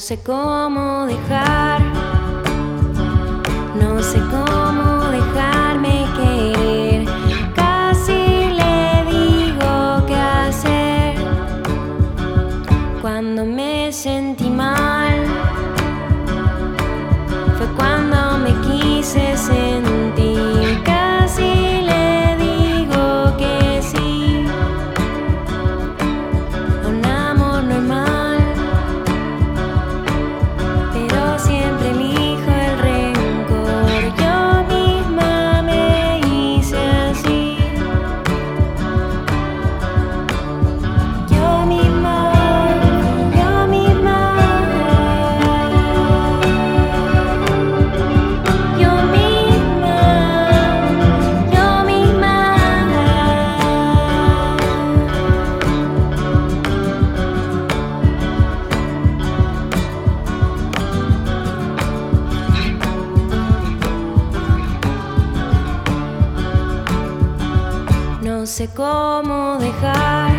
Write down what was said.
sé cómo dejar, no sé cómo dejarme querer. Casi le digo qué hacer cuando me sentí mal. Fue cuando me quise sentir. Casi le digo que sí a un amor normal, pero siempre elijo el rencor. Yo misma me hice así. Yo misma, yo misma. Yo misma, yo misma. No sé cómo dejar,